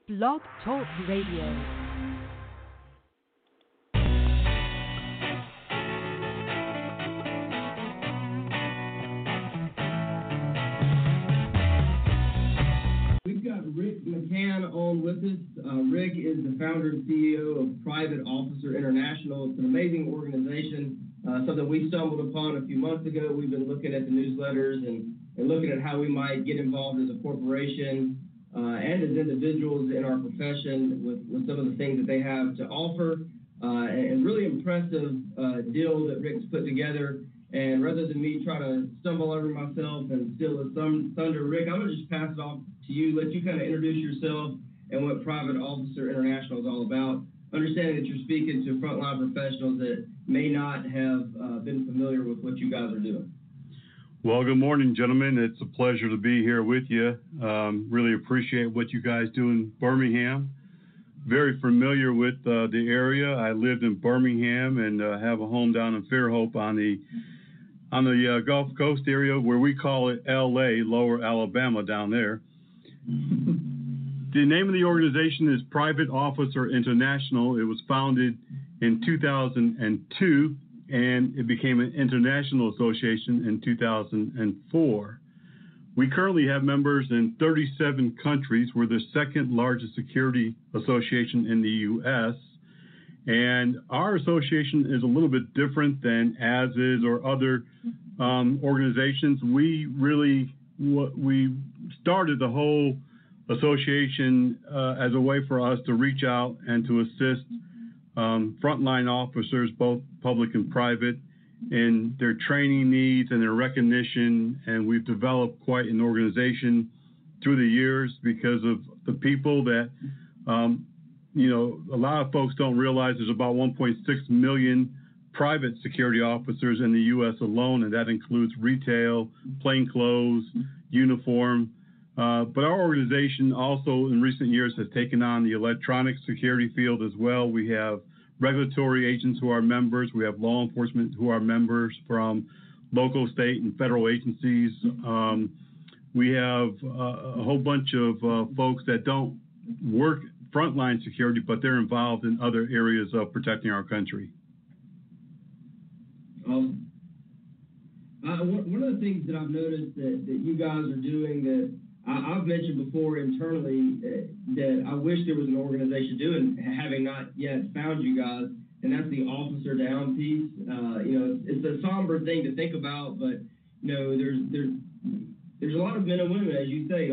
Blog Talk Radio. We've got Rick McCann on with us. Rick is the founder and CEO of Private Officer International. It's an amazing organization, something we stumbled upon a few months ago. We've been looking at the newsletters and looking at how we might get involved as a corporation and as individuals in our profession with some of the things that they have to offer. And really impressive deal that Rick's put together. And rather than me try to stumble over myself and steal the thunder, Rick, I'm going to just pass it off to you, let you kind of introduce yourself and what Private Officer International is all about. Understanding that you're speaking to frontline professionals that may not have been familiar with what you guys are doing. Well, good morning, gentlemen. It's a pleasure to be here with you. Really appreciate what you guys do in Birmingham. Very familiar with the area. I lived in Birmingham and have a home down in Fairhope on the Gulf Coast area, where we call it L.A., Lower Alabama down there. The name of the organization is Private Officer International. It was founded in 2002, and it became an international association in 2004. We currently have members in 37 countries. We're the second largest security association in the U.S., and our association is a little bit different than ASIS or other organizations. We started the whole association as a way for us to reach out and to assist frontline officers, both public and private, in their training needs and their recognition. And we've developed quite an organization through the years because of the people that, a lot of folks don't realize there's about 1.6 million private security officers in the U.S. alone, and that includes retail, plainclothes, uniform. But our organization also in recent years has taken on the electronic security field as well. We have regulatory agents who are members. We have law enforcement who are members from local, state, and federal agencies. We have a whole bunch of folks that don't work frontline security, but they're involved in other areas of protecting our country. One of the things that I've noticed that you guys are doing that I've mentioned before internally that I wish there was an organization doing, having not yet found you guys, and that's the officer down piece. It's a somber thing to think about, but there's a lot of men and women, as you say,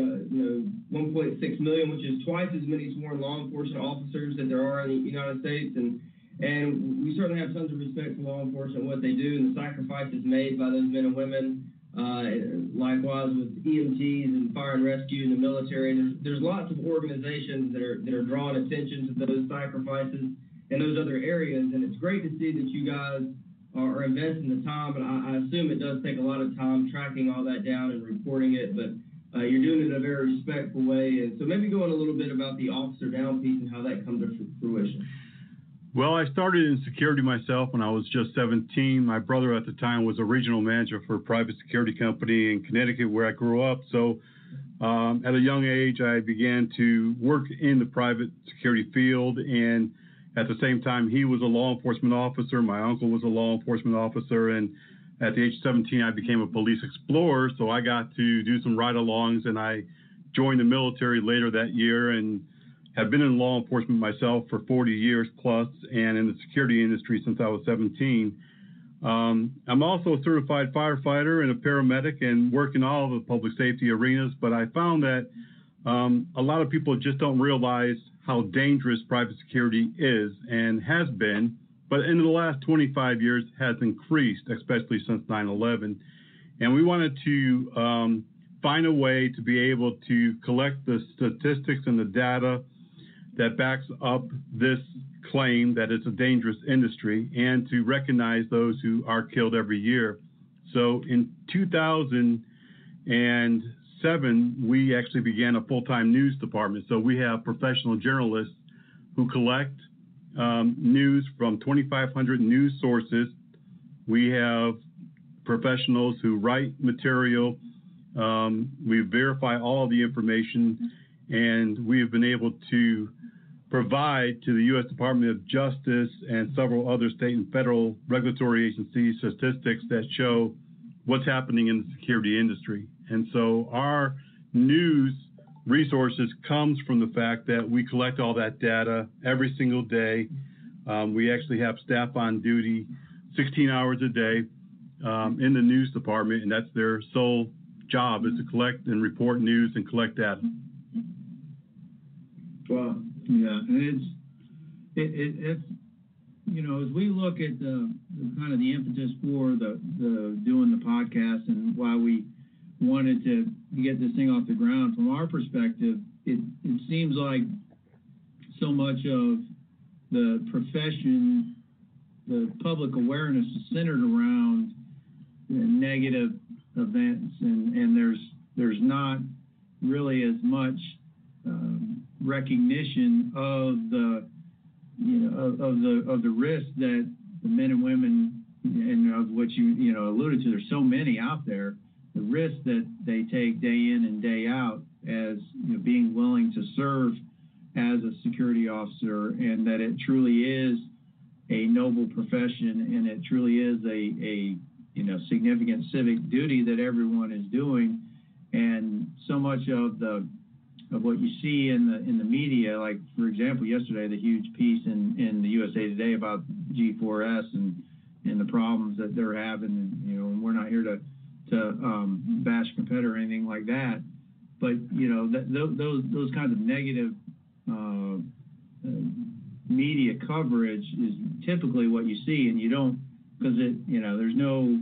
1.6 million, which is twice as many sworn law enforcement officers that there are in the United States, and we certainly have tons of respect for law enforcement and what they do and the sacrifices made by those men and women. Likewise with EMTs and fire and rescue in the military. There's lots of organizations that are drawing attention to those sacrifices in those other areas, and it's great to see that you guys are investing the time, and I assume it does take a lot of time tracking all that down and reporting it, but you're doing it in a very respectful way. And so maybe go on a little bit about the officer down piece and how that comes to fruition. Well, I started in security myself when I was just 17. My brother at the time was a regional manager for a private security company in Connecticut, where I grew up. So at a young age, I began to work in the private security field. And at the same time, he was a law enforcement officer. My uncle was a law enforcement officer. And at the age of 17, I became a police explorer. So I got to do some ride-alongs, and I joined the military later that year and have been in law enforcement myself for 40 years plus, and in the security industry since I was 17. I'm also a certified firefighter and a paramedic and work in all of the public safety arenas, but I found that a lot of people just don't realize how dangerous private security is and has been, but in the last 25 years has increased, especially since 9/11. And we wanted to find a way to be able to collect the statistics and the data that backs up this claim that it's a dangerous industry, and to recognize those who are killed every year. So in 2007, we actually began a full-time news department. So we have professional journalists who collect news from 2,500 news sources. We have professionals who write material. We verify all of the information, and we have been able to provide to the U.S. Department of Justice and several other state and federal regulatory agencies statistics that show what's happening in the security industry. And so our news resources comes from the fact that we collect all that data every single day. We actually have staff on duty 16 hours a day in the news department, and that's their sole job, is to collect and report news and collect data. Well, yeah, and it's you know, as we look at the kind of the impetus for the doing the podcast and why we wanted to get this thing off the ground, from our perspective, it seems like so much of the profession, the public awareness is centered around negative events, and there's not really as much recognition of the of the risk that the men and women, and of which you alluded to. There's so many out there. The risk that they take day in and day out as being willing to serve as a security officer, and that it truly is a noble profession, and it truly is a significant civic duty that everyone is doing. And so much of what you see in the media, like for example yesterday, the huge piece in the USA Today about G4S and the problems that they're having, and we're not here to bash a competitor or anything like that, but those kinds of negative media coverage is typically what you see, and you don't, because there's no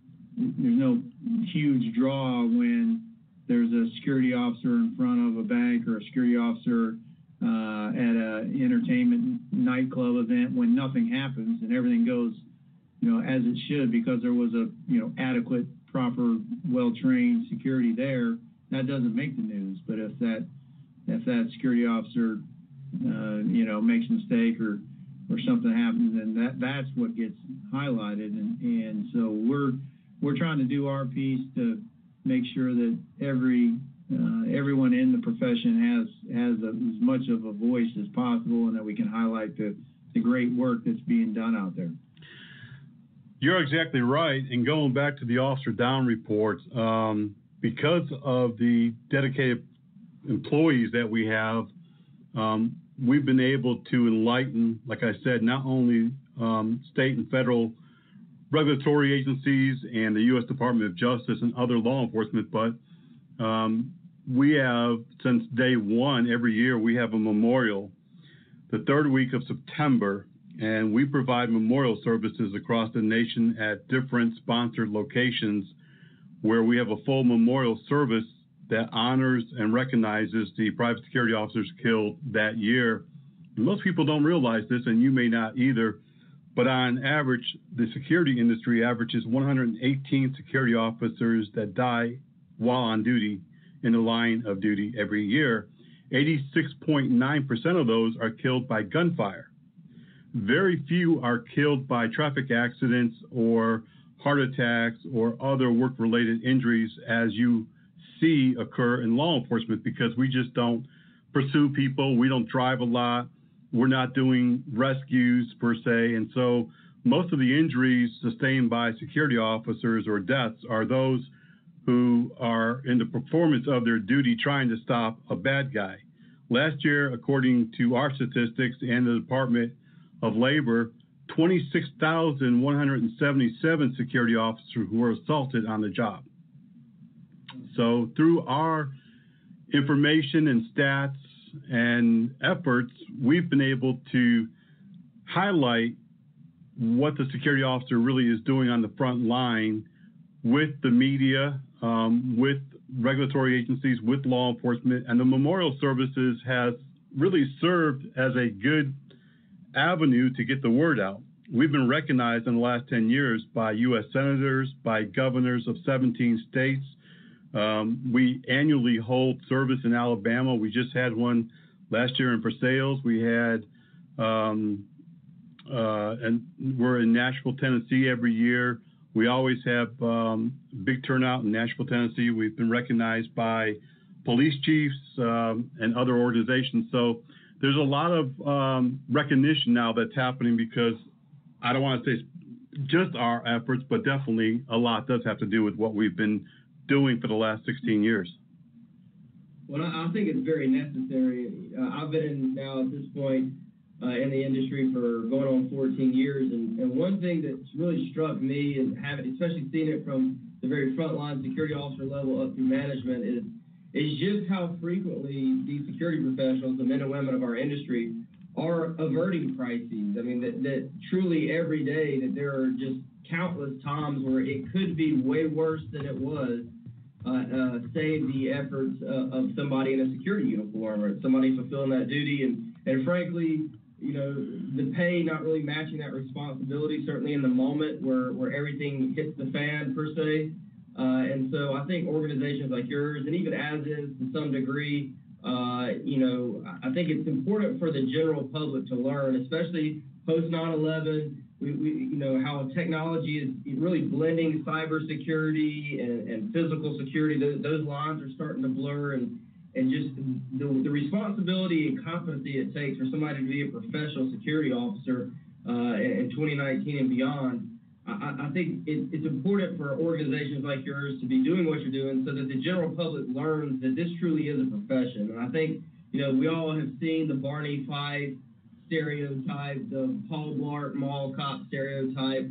huge draw when there's a security officer in front of a bank or a security officer at an entertainment nightclub event when nothing happens and everything goes as it should, because there was a adequate, proper, well-trained security there. That doesn't make the news. But if that security officer makes a mistake or something happens, then that's what gets highlighted. And so we're trying to do our piece to make sure that everyone in the profession has as much of a voice as possible, and that we can highlight the great work that's being done out there. You're exactly right. And going back to the officer down reports, because of the dedicated employees that we have, we've been able to enlighten, like I said, not only state and federal regulatory agencies and the U.S. Department of Justice and other law enforcement, but we have, since day one, every year, we have a memorial the third week of September, and we provide memorial services across the nation at different sponsored locations where we have a full memorial service that honors and recognizes the private security officers killed that year. And most people don't realize this, and you may not either, but on average, the security industry averages 118 security officers that die while on duty in the line of duty every year. 86.9% of those are killed by gunfire. Very few are killed by traffic accidents or heart attacks or other work-related injuries as you see occur in law enforcement, because we just don't pursue people. We don't drive a lot. We're not doing rescues per se. And so most of the injuries sustained by security officers or deaths are those who are in the performance of their duty trying to stop a bad guy. Last year, according to our statistics and the Department of Labor, 26,177 security officers who were assaulted on the job. So through our information and stats and efforts, we've been able to highlight what the security officer really is doing on the front line with the media, with regulatory agencies, with law enforcement, and the memorial services has really served as a good avenue to get the word out. We've been recognized in the last 10 years by U.S. senators, by governors of 17 states. We annually hold service in Alabama. We just had one last year in Versailles. We had, and we're in Nashville, Tennessee every year. We always have big turnout in Nashville, Tennessee. We've been recognized by police chiefs and other organizations. So there's a lot of recognition now that's happening because I don't want to say just our efforts, but definitely a lot does have to do with what we've been doing for the last 16 years. Well, I think it's very necessary. I've been in now at this point in the industry for going on 14 years, and one thing that's really struck me, and especially seeing it from the very frontline security officer level up through management, is just how frequently these security professionals, the men and women of our industry, are averting crises. I mean, that truly every day that there are just countless times where it could be way worse than it was. Save the efforts of somebody in a security uniform or somebody fulfilling that duty, and frankly, the pay not really matching that responsibility, certainly in the moment where everything hits the fan per se. And so I think organizations like yours, and even as is to some degree, I think it's important for the general public to learn, especially post 9/11. We how technology is really blending cybersecurity and physical security. Those lines are starting to blur, and just the responsibility and competency it takes for somebody to be a professional security officer in 2019 and beyond. I think it's important for organizations like yours to be doing what you're doing so that the general public learns that this truly is a profession. And I think, we all have seen the Barney Fife stereotype, the Paul Blart Mall Cop stereotype,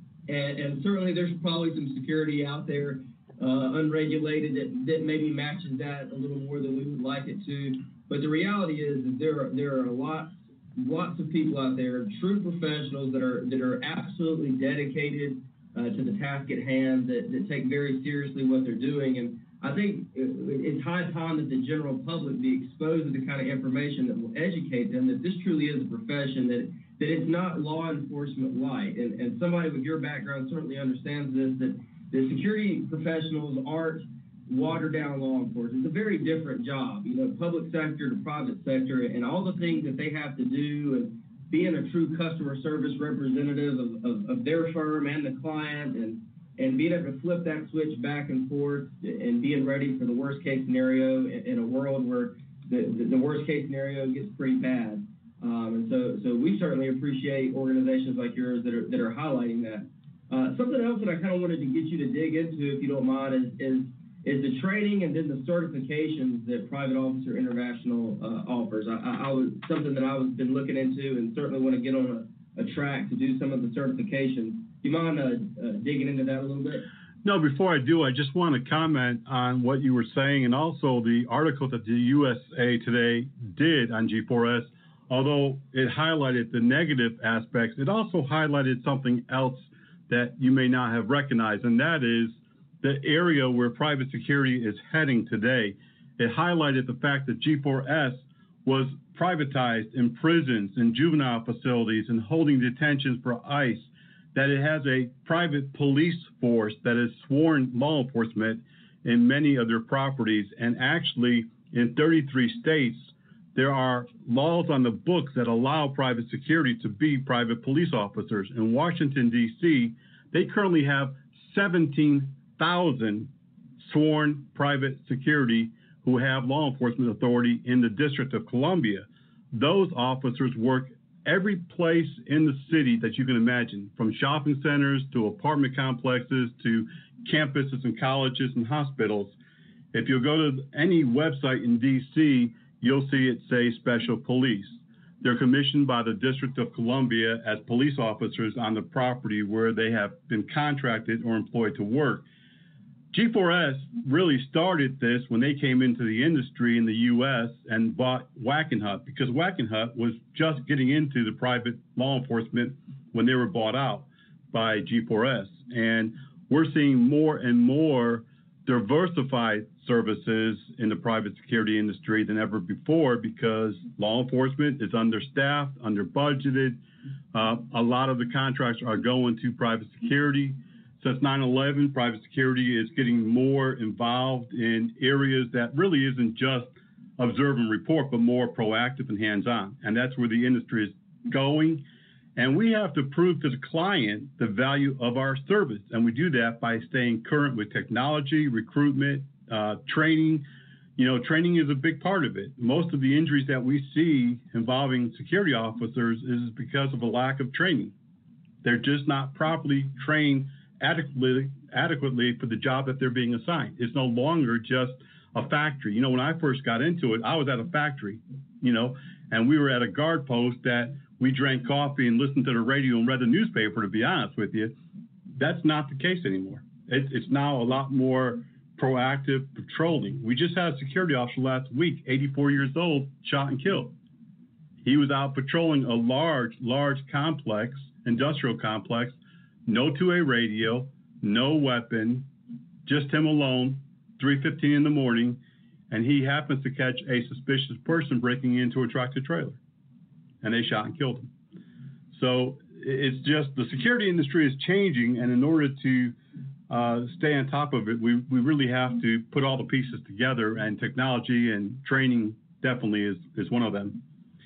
and certainly there's probably some security out there unregulated that maybe matches that a little more than we would like it to. But the reality is that there are lots of people out there, true professionals that are absolutely dedicated to the task at hand, that take very seriously what they're doing. And I think it's high time that the general public be exposed to the kind of information that will educate them that this truly is a profession, that it's not law enforcement light. And somebody with your background certainly understands this, that the security professionals aren't watered down law enforcement. It's a very different job, public sector to private sector, and all the things that they have to do, and being a true customer service representative of their firm and the client, and being able to flip that switch back and forth, and being ready for the worst case scenario in a world where the worst case scenario gets pretty bad. And so we certainly appreciate organizations like yours that are highlighting that. Something else that I kind of wanted to get you to dig into, if you don't mind, is the training and then the certifications that Private Officer International offers. I was something that I've been looking into, and certainly want to get on a track to do some of the certifications. Do you mind digging into that a little bit? No, before I do, I just want to comment on what you were saying, and also the article that the USA Today did on G4S. Although it highlighted the negative aspects, it also highlighted something else that you may not have recognized, and that is the area where private security is heading today. It highlighted the fact that G4S was privatized in prisons and juvenile facilities and holding detentions for ICE, that it has a private police force that is sworn law enforcement in many of their properties, and actually in 33 states, there are laws on the books that allow private security to be private police officers. In Washington, D.C., they currently have 17,000 sworn private security who have law enforcement authority in the District of Columbia. Those officers work every place in the city that you can imagine, from shopping centers to apartment complexes to campuses and colleges and hospitals. If you go to any website in D.C., you'll see it say Special Police. They're commissioned by the District of Columbia as police officers on the property where they have been contracted or employed to work. G4S really started this when they came into the industry in the U.S. and bought Wackenhut, because Wackenhut was just getting into the private law enforcement when they were bought out by G4S. And we're seeing more and more diversified services in the private security industry than ever before, because law enforcement is understaffed, under-budgeted. A lot of the contracts are going to private security. Since 9/11, private security is getting more involved in areas that really isn't just observe and report, but more proactive and hands-on. And that's where the industry is going. And we have to prove to the client the value of our service. And we do that by staying current with technology, recruitment, training, training is a big part of it. Most of the injuries that we see involving security officers is because of a lack of training. They're just not properly trained adequately for the job that they're being assigned. It's no longer just a factory. When I first got into it, I was at a factory, and we were at a guard post that we drank coffee and listened to the radio and read the newspaper, to be honest with you. That's not the case anymore. It's now a lot more proactive patrolling. We just had a security officer last week, 84 years old, shot and killed. He was out patrolling a large complex, industrial complex, no two-way radio, no weapon, just him alone, 3:15 in the morning, and he happens to catch a suspicious person breaking into a tractor trailer, and they shot and killed him. So it's just the security industry is changing, and in order to stay on top of it, we really have to put all the pieces together, and technology and training definitely is one of them.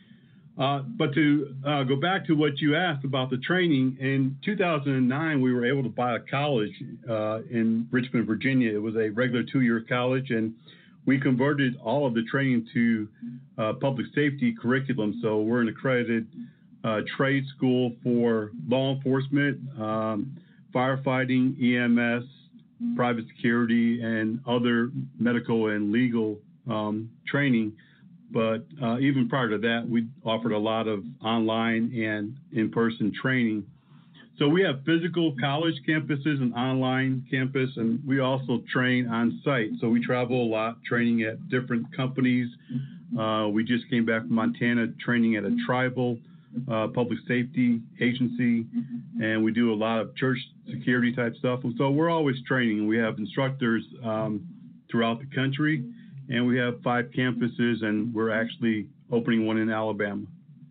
But to go back to what you asked about the training, in 2009, we were able to buy a college in Richmond, Virginia. It was a regular 2-year college, and we converted all of the training to public safety curriculum. So we're an accredited trade school for law enforcement, firefighting, EMS, private security, and other medical and legal training. But even prior to that, we offered a lot of online and in-person training. So we have physical college campuses and online campus, and we also train on site. So we travel a lot, training at different companies. We just came back from Montana, training at a tribal public safety agency, and we do a lot of church security type stuff. And so we're always training. We have instructors throughout the country, and we have 5 campuses, and we're actually opening one in Alabama.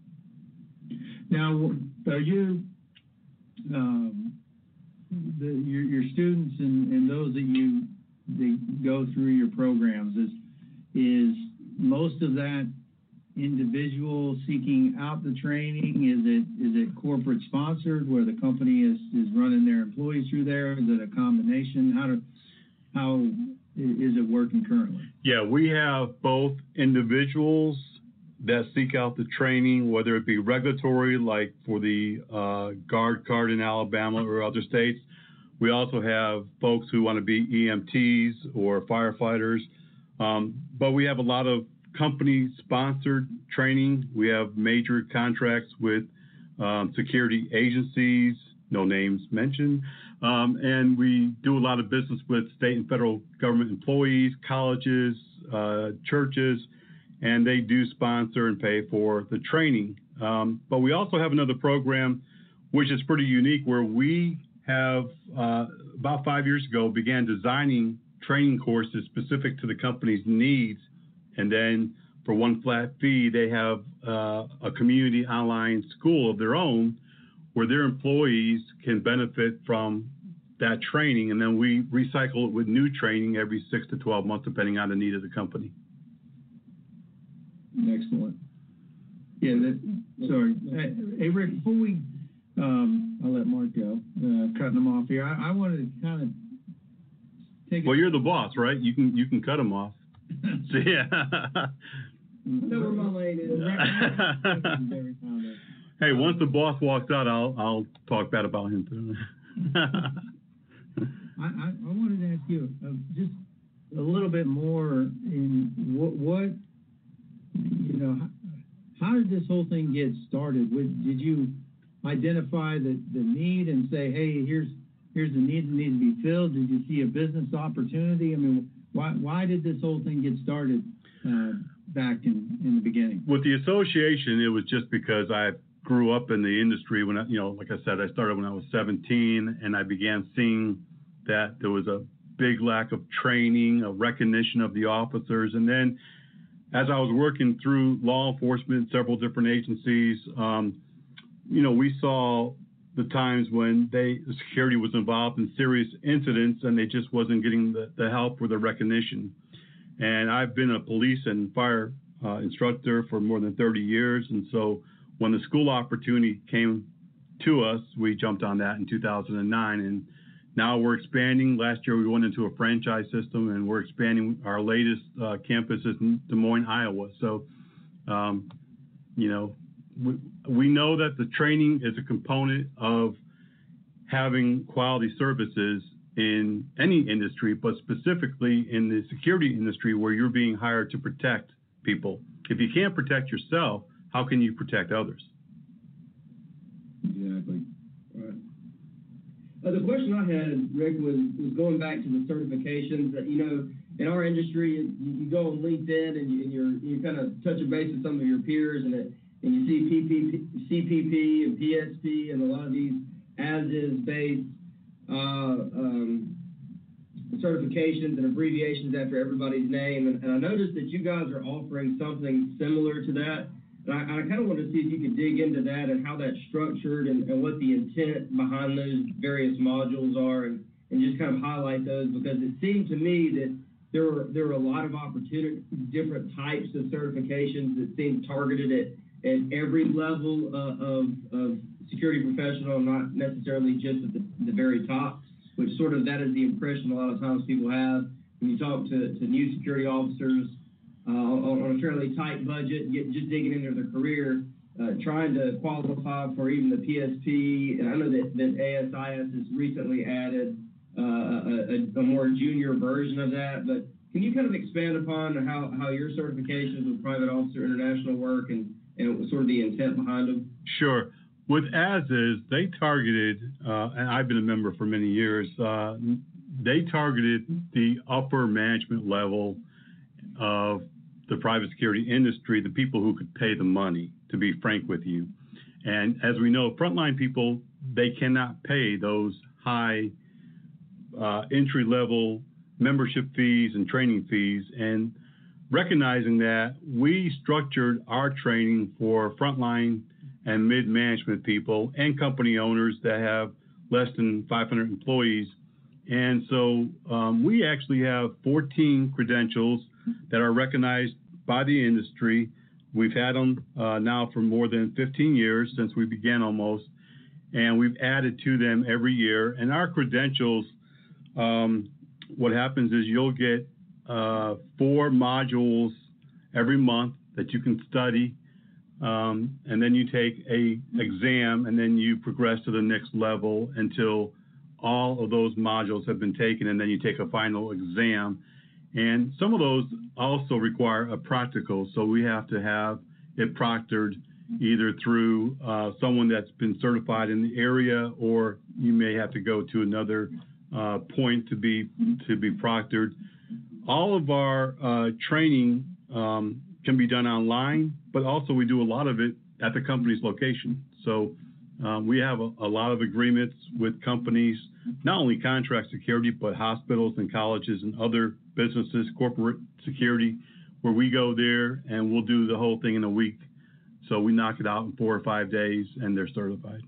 Now, are you your students and those that go through your programs, is most of that individual seeking out the training? Is it corporate sponsored, where the company is running their employees through there? Is it a combination? How is it working currently? Yeah, we have both individuals that seek out the training, whether it be regulatory, like for the guard card in Alabama or other states. We also have folks who want to be EMTs or firefighters. But we have a lot of company-sponsored training. We have major contracts with security agencies, no names mentioned. And we do a lot of business with state and federal government employees, colleges, churches, and they do sponsor and pay for the training. But we also have another program, which is pretty unique, where we have, about 5 years ago, began designing training courses specific to the company's needs. And then for one flat fee, they have a community online school of their own where their employees can benefit from that training. And then we recycle it with new training every 6 to 12 months, depending on the need of the company. Excellent. Yeah, sorry. Hey, Rick, before we, I'll let Mark go, cutting them off here. I wanted to kind of take Well, you're the boss, right? You can cut them off. So, yeah. No, where my lane is. Hey, once the boss walks out, I'll talk bad about him too. I wanted to ask you just a little bit more in what how did this whole thing get started? Did you identify the need and say, hey, here's the need that needs to be filled? Did you see a business opportunity? I mean, why did this whole thing get started back in the beginning? With the association, it was just because I grew up in the industry when like I said, I started when I was 17, and I began seeing that there was a big lack of training, a recognition of the officers. And then as I was working through law enforcement, several different agencies, we saw the times when the security was involved in serious incidents and they just wasn't getting the help or the recognition. And I've been a police and fire instructor for more than 30 years. And so when the school opportunity came to us, we jumped on that in 2009. And Now we're expanding. Last year we went into a franchise system, and we're expanding. Our latest campus is in Des Moines, Iowa. So, we know that the training is a component of having quality services in any industry, but specifically in the security industry where you're being hired to protect people. If you can't protect yourself, how can you protect others? Exactly. All right. The question I had, Rick, was going back to the certifications that, in our industry, you go on LinkedIn and you kind of touch a base with some of your peers and you see CPP and PSP and a lot of these as-is based certifications and abbreviations after everybody's name. And I noticed that you guys are offering something similar to that. And I kind of wanted to see if you could dig into that and how that's structured and what the intent behind those various modules are and just kind of highlight those, because it seemed to me that there were a lot of opportunity, different types of certifications that seemed targeted at every level of security professional, not necessarily just at the very top, which sort of that is the impression a lot of times people have when you talk to new security officers on a fairly tight budget, just digging into their career, trying to qualify for even the PSP. And I know that ASIS has recently added a more junior version of that, but can you kind of expand upon how your certifications with Private Officer International work and sort of the intent behind them? Sure. With as-is, they targeted, and I've been a member for many years, they targeted the upper management level of the private security industry, the people who could pay the money, to be frank with you. And as we know, frontline people, they cannot pay those high entry-level membership fees and training fees. And recognizing that, we structured our training for frontline and mid-management people and company owners that have less than 500 employees. And so we actually have 14 credentials that are recognized by the industry. We've had them now for more than 15 years, since we began almost, and we've added to them every year. And our credentials, what happens is you'll get 4 modules every month that you can study, and then you take a exam, and then you progress to the next level until all of those modules have been taken, and then you take a final exam. And some of those also require a practical, so we have to have it proctored either through someone that's been certified in the area, or you may have to go to another point to be proctored. All of our training can be done online, but also we do a lot of it at the company's location. So we have a lot of agreements with companies, not only contract security, but hospitals and colleges and other businesses, corporate security, where we go there and we'll do the whole thing in a week. So we knock it out in 4 or 5 days, and they're certified.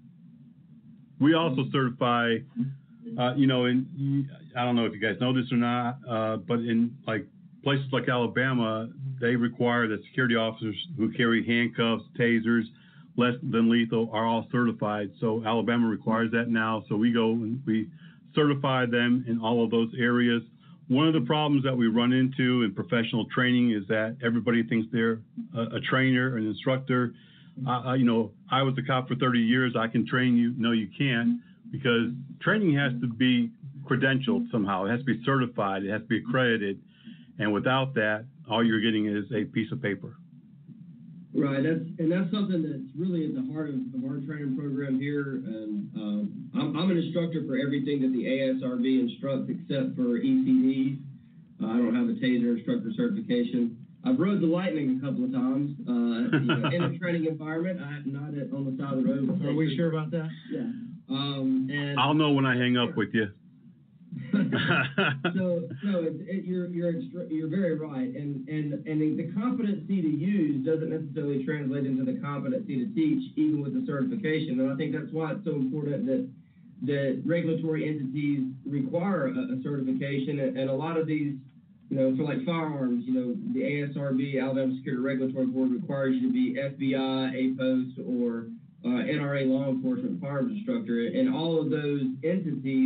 We also certify, and I don't know if you guys know this or not, but in places like Alabama, they require that security officers who carry handcuffs, tasers, less than lethal are all certified. So Alabama requires that now. So we go and we certify them in all of those areas. One of the problems that we run into in professional training is that everybody thinks they're a trainer, an instructor. I was a cop for 30 years. I can train you. No, you can't, because training has to be credentialed somehow. It has to be certified. It has to be accredited. And without that, all you're getting is a piece of paper. Right, that's something that's really at the heart of our training program here. And I'm an instructor for everything that the ASRB instructs except for ECDs. I don't have a TASER instructor certification. I've rode the Lightning a couple of times in a training environment, not on the side of the road. Are we sure about that? Yeah. And I'll know when I hang up with you. So you're very right, and the competency to use doesn't necessarily translate into the competency to teach, even with the certification. And I think that's why it's so important that regulatory entities require a certification. And a lot of these, for like firearms, the ASRB, Alabama Security Regulatory Board, requires you to be FBI, APOS, or NRA law enforcement firearms instructor, and all of those entities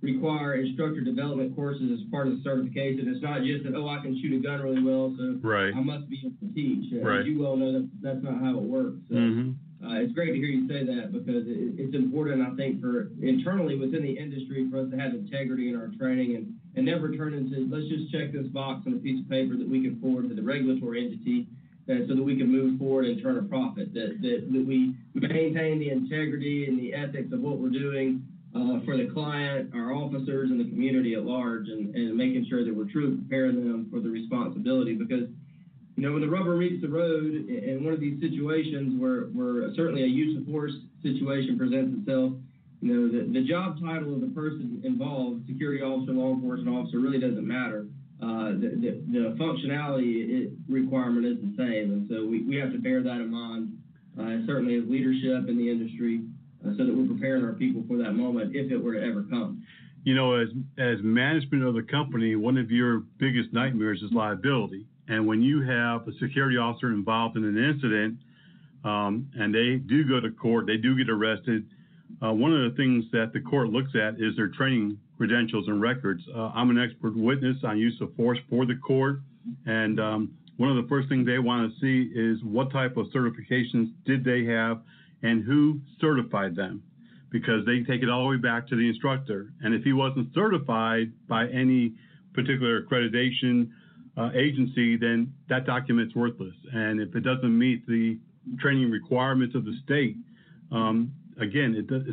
require instructor development courses as part of the certification. It's not just that, I can shoot a gun really well, so Right. I must be able to teach. Right. As you well know, that's not how it works. So, it's great to hear you say that, because it's important, I think, for internally within the industry for us to have integrity in our training and never turn into, let's just check this box on a piece of paper that we can forward to the regulatory entity so that we can move forward and turn a profit, that we maintain the integrity and the ethics of what we're doing for the client, our officers, and the community at large, and making sure that we're truly preparing them for the responsibility. Because, when the rubber meets the road in one of these situations where certainly a use of force situation presents itself, the job title of the person involved, security officer, law enforcement officer, really doesn't matter. The functionality requirement is the same, and so we have to bear that in mind, certainly as leadership in the industry, so that we're preparing our people for that moment if it were to ever come. As management of the company, one of your biggest nightmares is liability. And when you have a security officer involved in an incident, and they do go to court, they do get arrested, one of the things that the court looks at is their training credentials and records. I'm an expert witness on use of force for the court, and one of the first things they want to see is what type of certifications did they have and who certified them, because they take it all the way back to the instructor. And if he wasn't certified by any particular accreditation agency, then that document's worthless. And if it doesn't meet the training requirements of the state, again,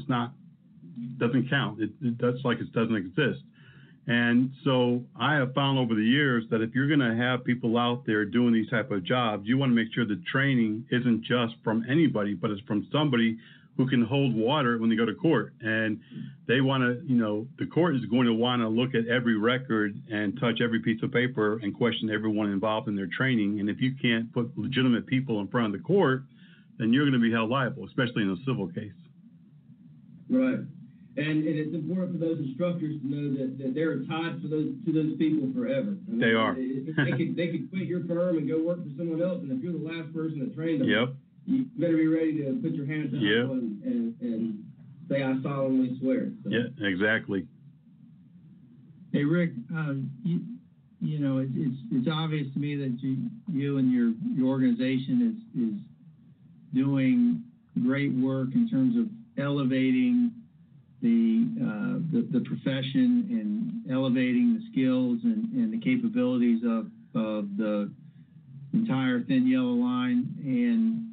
doesn't count. That's like it doesn't exist. And so I have found over the years that if you're going to have people out there doing these type of jobs, you want to make sure the training isn't just from anybody, but it's from somebody who can hold water when they go to court. And they want to, the court is going to want to look at every record and touch every piece of paper and question everyone involved in their training. And if you can't put legitimate people in front of the court, then you're going to be held liable, especially in a civil case. Right. And it's important for those instructors to know that they're tied to those people forever. I mean, they are. They could quit your firm and go work for someone else, and if you're the last person that trained them, yep, you better be ready to put your hands up and say, I solemnly swear. So. Yeah, exactly. Hey, Rick, it's obvious to me that you and your organization is doing great work in terms of elevating the profession and elevating the skills and the capabilities of the entire Thin Yellow Line. And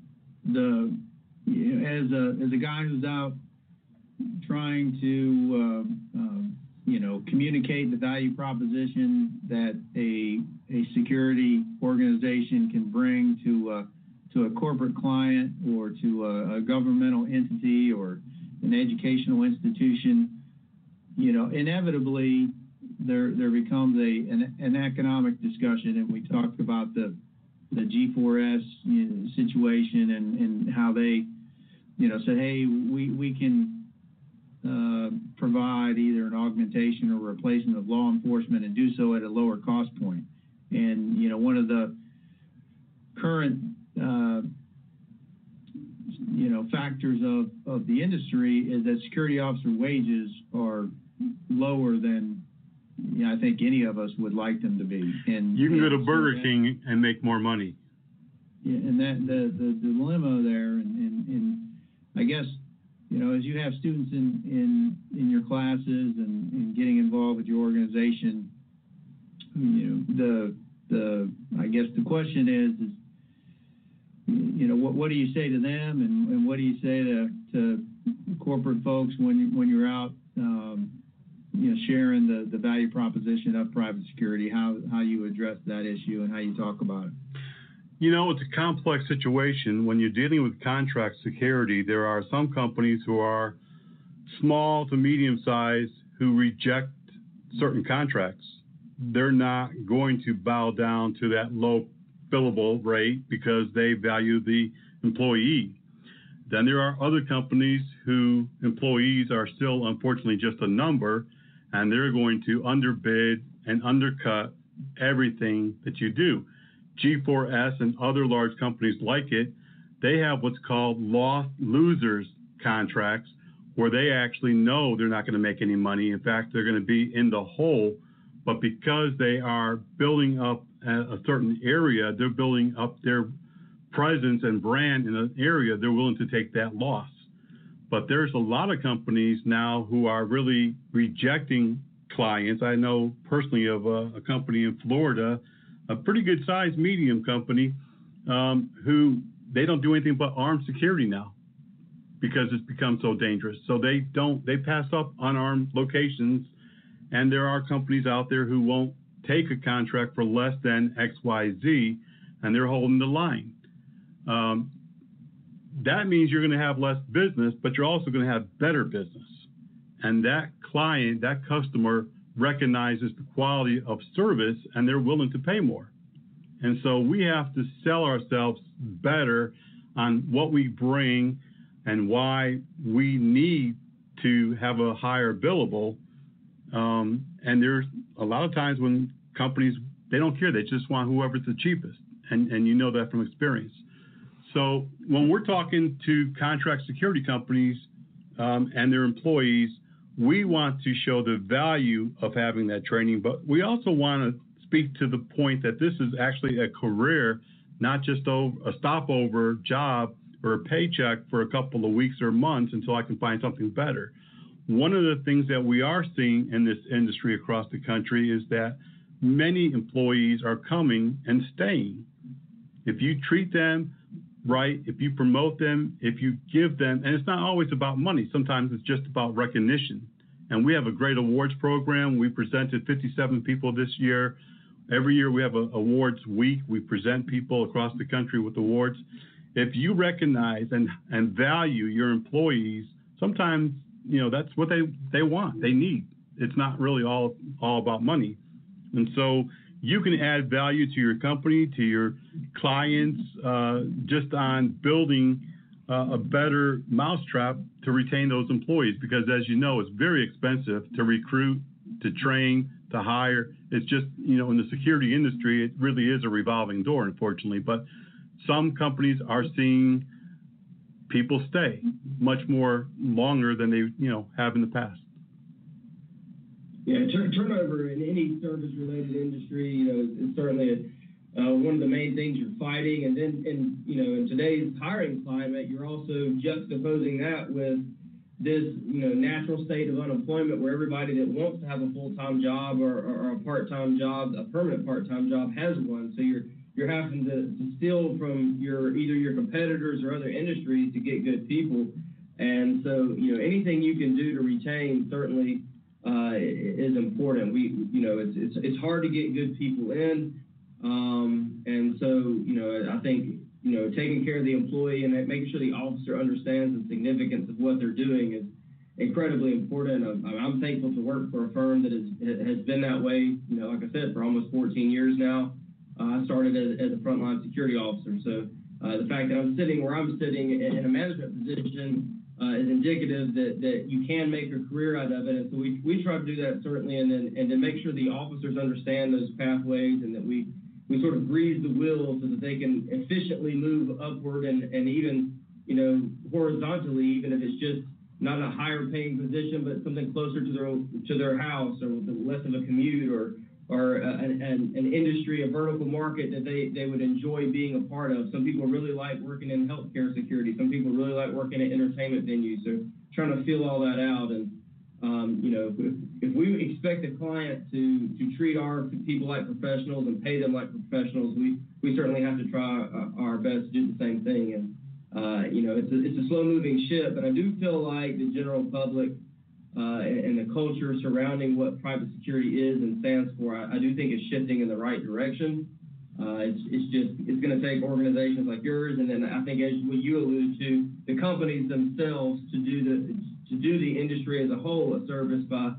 as a guy who's out trying to communicate the value proposition that a security organization can bring to a corporate client or to a governmental entity or an educational institution, inevitably there becomes an economic discussion, and we talked about the G4S situation and how they said, hey, we can provide either an augmentation or replacement of law enforcement and do so at a lower cost point. And one of the current factors of the industry is that security officer wages are lower than I think any of us would like them to be. And you can go to Burger King and make more money. Yeah, and that the dilemma there, and I guess as you have students in your classes and getting involved with your organization, I guess the question is what do you say to them, and what do you say to corporate folks when you're out sharing the value proposition of private security, how you address that issue and how you talk about it? It's a complex situation. When you're dealing with contract security, there are some companies who are small to medium size who reject certain contracts. They're not going to bow down to that low billable rate because they value the employee. Then there are other companies who employees are still, unfortunately, just a number, and they're going to underbid and undercut everything that you do. G4S and other large companies like it, they have what's called lost losers contracts, where they actually know they're not going to make any money. In fact, they're going to be in the hole. But because they are building up a certain area, they're building up their presence and brand in an area, they're willing to take that loss. But there's a lot of companies now who are really rejecting clients. I know personally of a company in Florida, a pretty good sized medium company, who they don't do anything but armed security now because it's become so dangerous. So they pass up unarmed locations, and there are companies out there who won't take a contract for less than XYZ, and they're holding the line. That means you're going to have less business, but you're also going to have better business. And that client, that customer recognizes the quality of service, and they're willing to pay more. And so we have to sell ourselves better on what we bring and why we need to have a higher billable. And there's a lot of times when companies, they don't care. They just want whoever's the cheapest. And you know that from experience. So when we're talking to contract security companies and their employees, we want to show the value of having that training, but we also want to speak to the point that this is actually a career, not just a stopover job or a paycheck for a couple of weeks or months until I can find something better. One of the things that we are seeing in this industry across the country is that many employees are coming and staying. If you treat them right, if you promote them, if you give them, and it's not always about money. Sometimes it's just about recognition. And we have a great awards program. We presented 57 people this year. Every year we have an awards week. We present people across the country with awards. If you recognize and value your employees, sometimes, that's what they want, they need. It's not really all about money. And so you can add value to your company, to your clients, just on building a better mousetrap to retain those employees. Because as you know, it's very expensive to recruit, to train, to hire. It's just, in the security industry, it really is a revolving door, unfortunately. But some companies are seeing people stay much more longer than they, have in the past. Yeah, turnover in any service-related industry, is certainly one of the main things you're fighting. And then, in today's hiring climate, you're also juxtaposing that with this, natural state of unemployment where everybody that wants to have a full-time job or a part-time job, a permanent part-time job, has one. So you're having to steal from either your competitors or other industries to get good people. And so, anything you can do to retain certainly is important. It's hard to get good people in, and so I think taking care of the employee and making sure the officer understands the significance of what they're doing is incredibly important. I'm thankful to work for a firm that has been that way. Like I said, for almost 14 years now. I started as a frontline security officer, so the fact that I'm sitting where I'm sitting in a management position is indicative that you can make a career out of it. And so we try to do that certainly, and then make sure the officers understand those pathways, and that we sort of grease the wheel so that they can efficiently move upward and even horizontally, even if it's just not a higher paying position, but something closer to their house, or less of a commute, or an industry, a vertical market that they would enjoy being a part of. Some people really like working in healthcare security. Some people really like working at entertainment venues. So trying to feel all that out. And, if we expect a client to treat our people like professionals and pay them like professionals, we certainly have to try our best to do the same thing. And, it's a slow moving ship, but I do feel like the general public and the culture surrounding what private security is and stands for, I do think is shifting in the right direction. It's going to take organizations like yours, and then I think, as what you alluded to, the companies themselves to do the industry as a whole a service by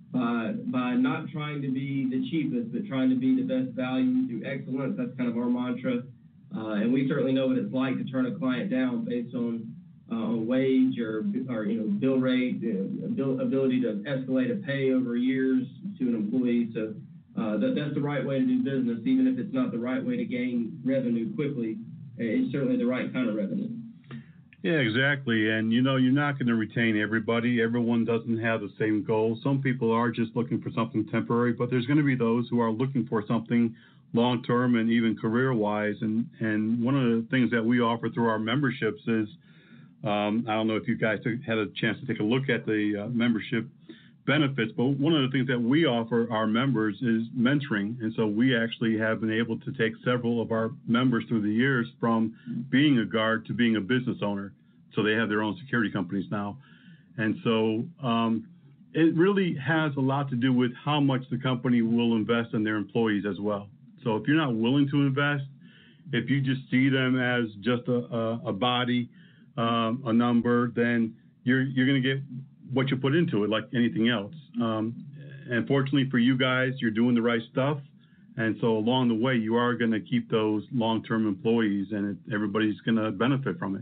not trying to be the cheapest, but trying to be the best value through excellence. That's kind of our mantra, and we certainly know what it's like to turn a client down based on wage or bill rate, ability to escalate a pay over years to an employee. So that's the right way to do business, even if it's not the right way to gain revenue quickly. It's certainly the right kind of revenue. Yeah, exactly. And you're not going to retain everybody. Everyone doesn't have the same goals. Some people are just looking for something temporary, but there's going to be those who are looking for something long term and even career wise. And one of the things that we offer through our memberships is I don't know if you guys had a chance to take a look at the membership benefits, but one of the things that we offer our members is mentoring. And so we actually have been able to take several of our members through the years from being a guard to being a business owner. So they have their own security companies now. And so it really has a lot to do with how much the company will invest in their employees as well. So if you're not willing to invest, if you just see them as just a body, a number, then you're going to get what you put into it, like anything else. And fortunately for you guys, you're doing the right stuff. And so along the way, you are going to keep those long-term employees, and everybody's going to benefit from it.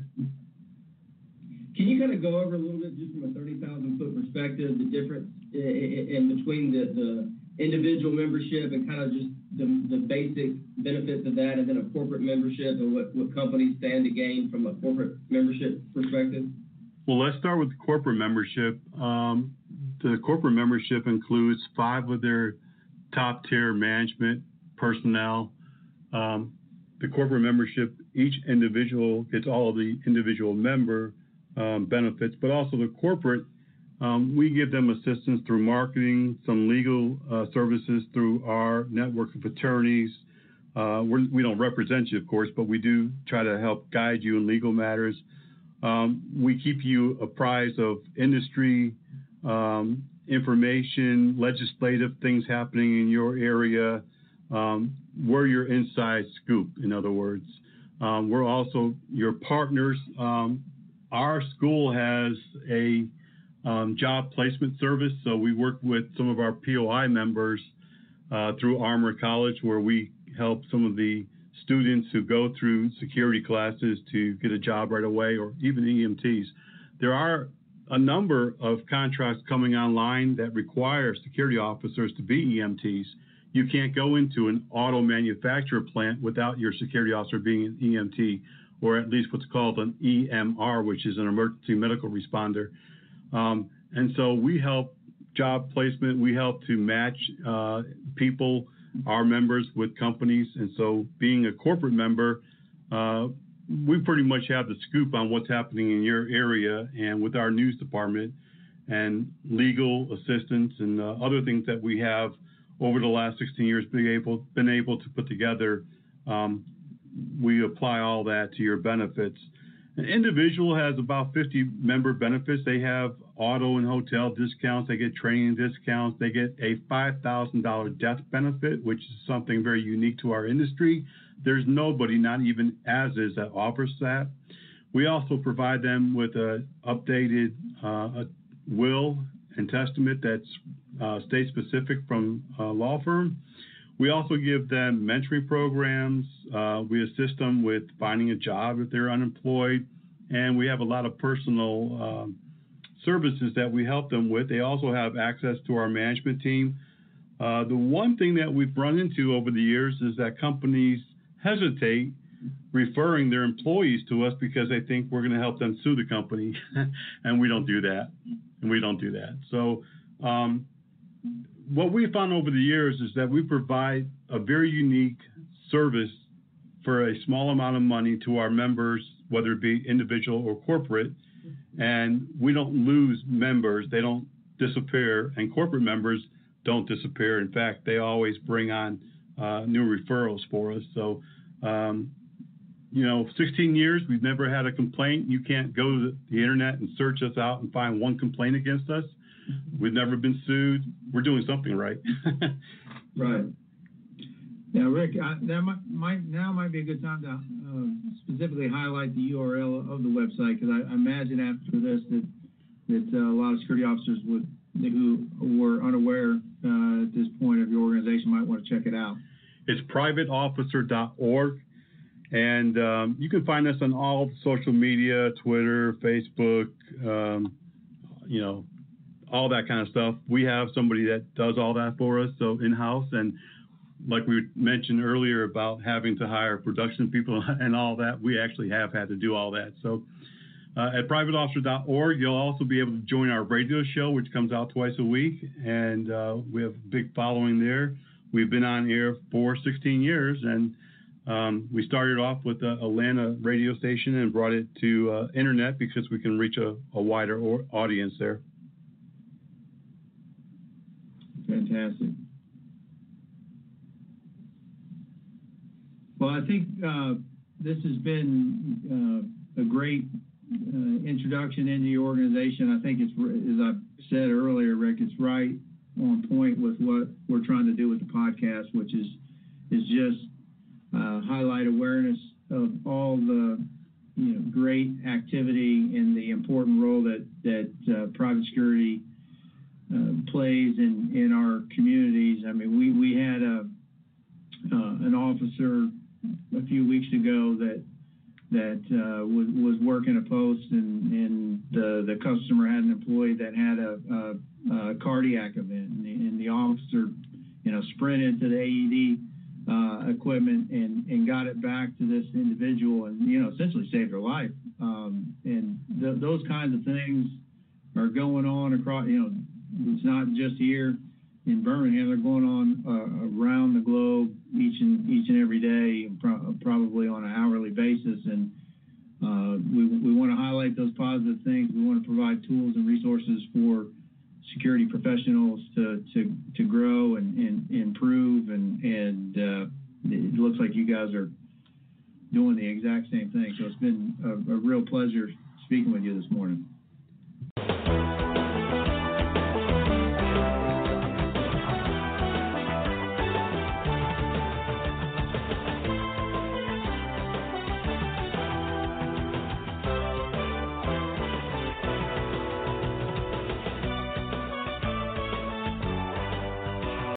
Can you kind of go over a little bit, just from a 30,000-foot perspective, the difference in between the individual membership and kind of just the basic benefits of that, and then a corporate membership, and what companies stand to gain from a corporate membership perspective? Well, let's start with the corporate membership. The corporate membership includes 5 of their top-tier management personnel. The corporate membership, each individual gets all of the individual member benefits, but also the corporate, we give them assistance through marketing, some legal services through our network of attorneys. We don't represent you, of course, but we do try to help guide you in legal matters. We keep you apprised of industry information, legislative things happening in your area. We're your inside scoop, in other words. We're also your partners. Our school has a job placement service, so we work with some of our POI members through Armor College, where we help some of the students who go through security classes to get a job right away, or even EMTs. There are a number of contracts coming online that require security officers to be EMTs. You can't go into an auto manufacturer plant without your security officer being an EMT, or at least what's called an EMR, which is an emergency medical responder. And so we help job placement. We help to match people, our members, with companies. And so being a corporate member, we pretty much have the scoop on what's happening in your area, and with our news department and legal assistance and other things that we have over the last 16 years been able to put together, we apply all that to your benefits. An individual has about 50 member benefits. They have auto and hotel discounts. They get training discounts. They get a $5,000 death benefit, which is something very unique to our industry. There's nobody, not even as is, that offers that. We also provide them with an updated will and testament that's state specific from a law firm. We also give them mentoring programs. We assist them with finding a job if they're unemployed. And we have a lot of personal services that we help them with. They also have access to our management team. The one thing that we've run into over the years is that companies hesitate referring their employees to us because they think we're going to help them sue the company. And we don't do that. So what we found over the years is that we provide a very unique service for a small amount of money to our members, whether it be individual or corporate, and we don't lose members. They don't disappear, and corporate members don't disappear. In fact, they always bring on new referrals for us. So, 16 years, we've never had a complaint. You can't go to the internet and search us out and find one complaint against us. We've never been sued. We're doing something right. Right. Now, Rick, that might be a good time to specifically highlight the URL of the website, because I imagine after this that a lot of security officers who were unaware at this point of your organization might want to check it out. It's privateofficer.org, and you can find us on all social media, Twitter, Facebook, all that kind of stuff. We have somebody that does all that for us, so in-house. And like we mentioned earlier about having to hire production people and all that, we actually have had to do all that. So at privateofficer.org. You'll also be able to join our radio show, which comes out twice a week, and we have a big following there. We've been on air for 16 years, and we started off with the Atlanta radio station and brought it to internet because we can reach a wider audience there. Fantastic. Well, I think this has been a great introduction into your organization. I think it's, as I said earlier, Rick, it's right on point with what we're trying to do with the podcast, which is just highlight awareness of all the great activity and the important role that private security plays in our communities. I mean, we had an officer a few weeks ago that was working a post, and the customer had an employee that had a cardiac event, and the officer sprinted to the AED equipment and got it back to this individual, and essentially saved her life. And those kinds of things are going on across. It's not just here in Birmingham. They're going on around the globe each and every day, probably on an hourly basis. And we want to highlight those positive things. We want to provide tools and resources for security professionals to grow and improve. And it looks like you guys are doing the exact same thing. So it's been a real pleasure speaking with you this morning.